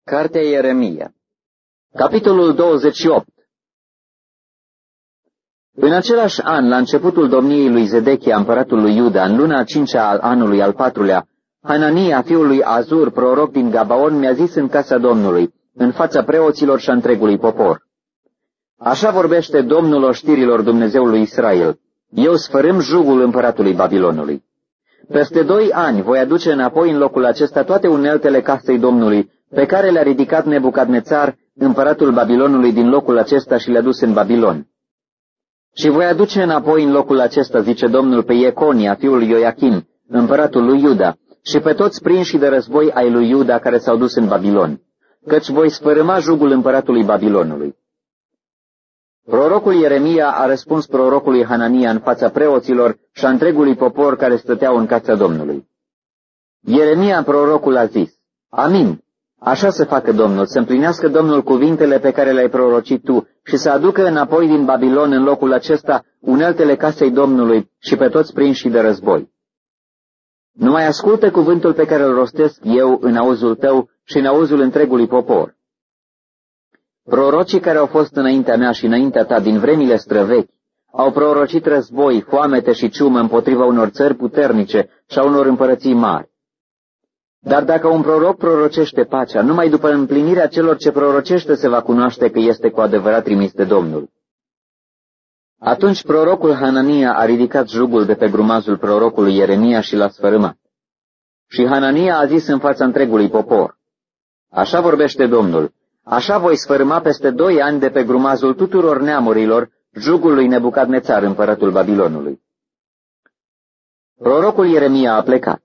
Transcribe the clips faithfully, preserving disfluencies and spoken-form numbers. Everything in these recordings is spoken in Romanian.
Cartea Ieremia, capitolul douăzeci și opt. În același an, la începutul domniei lui Zedechia, împăratul lui Iuda, în luna a cincea al anului al patrulea, Hanania, fiul lui Azur, proroc din Gabaon, mi-a zis în casa Domnului, în fața preoților și a întregului popor: Așa vorbește Domnul oștirilor Dumnezeului Israel: Eu sfărâm jugul împăratului Babilonului. Peste doi ani voi aduce înapoi în locul acesta toate uneltele casei Domnului, pe care le-a ridicat Nebucadnețar, împăratul Babilonului, din locul acesta și le-a dus în Babilon. Și voi aduce înapoi în locul acesta, zice Domnul, pe Ieconia, fiul lui Ioachim, împăratul lui Iuda, și pe toți prinși de război ai lui Iuda care s-au dus în Babilon, căci voi sfărâma jugul împăratului Babilonului. Prorocul Ieremia a răspuns prorocului Hanania în fața preoților și a întregului popor care stăteau în casa Domnului. Ieremia, prorocul, a zis: Amin, așa să facă Domnul, să împlinească Domnul cuvintele pe care le-ai prorocit tu și să aducă înapoi din Babilon în locul acesta uneltele casei Domnului și pe toți prinșii de război. Numai ascultă cuvântul pe care îl rostesc eu în auzul tău și în auzul întregului popor. Prorocii care au fost înaintea mea și înaintea ta din vremile străvechi au prorocit război, foamete și ciumă împotriva unor țări puternice și a unor împărății mari. Dar dacă un proroc prorocește pacea, numai după împlinirea celor ce prorocește se va cunoaște că este cu adevărat trimis de Domnul. Atunci prorocul Hanania a ridicat jugul de pe grumazul prorocului Ieremia și l-a sfărâmat. Și Hanania a zis în fața întregului popor: Așa vorbește Domnul: Așa voi sfărâma peste doi ani de pe grumazul tuturor neamurilor jugul lui Nebucadnețar, împăratul Babilonului. Prorocul Ieremia a plecat.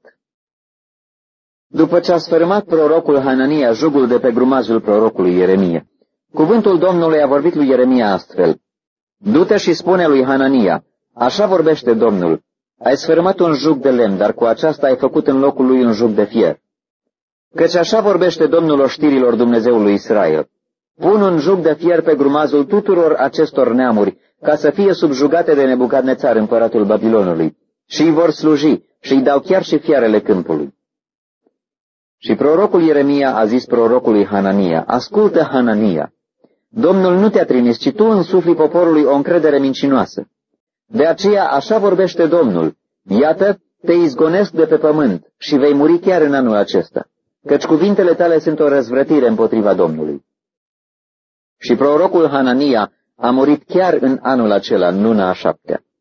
După ce a sfărâmat prorocul Hanania jugul de pe grumazul prorocului Ieremia, cuvântul Domnului a vorbit lui Ieremia astfel: Du-te și spune lui Hanania: Așa vorbește Domnul: Ai sfărâmat un jug de lemn, dar cu aceasta ai făcut în locul lui un jug de fier. Căci așa vorbește Domnul oștirilor Dumnezeului Israel: Pun un jug de fier pe grumazul tuturor acestor neamuri, ca să fie subjugate de Nebucadnețar, împăratul Babilonului, și îi vor sluji și îi dau chiar și fiarele câmpului. Și prorocul Ieremia a zis prorocului Hanania: Ascultă, Hanania, Domnul nu te-a trimis, ci tu însufli poporului o încredere mincinoasă. De aceea așa vorbește Domnul: Iată, te izgonesc de pe pământ și vei muri chiar în anul acesta, căci cuvintele tale sunt o răzvrătire împotriva Domnului. Și prorocul Hanania a murit chiar în anul acela, în luna a șaptea.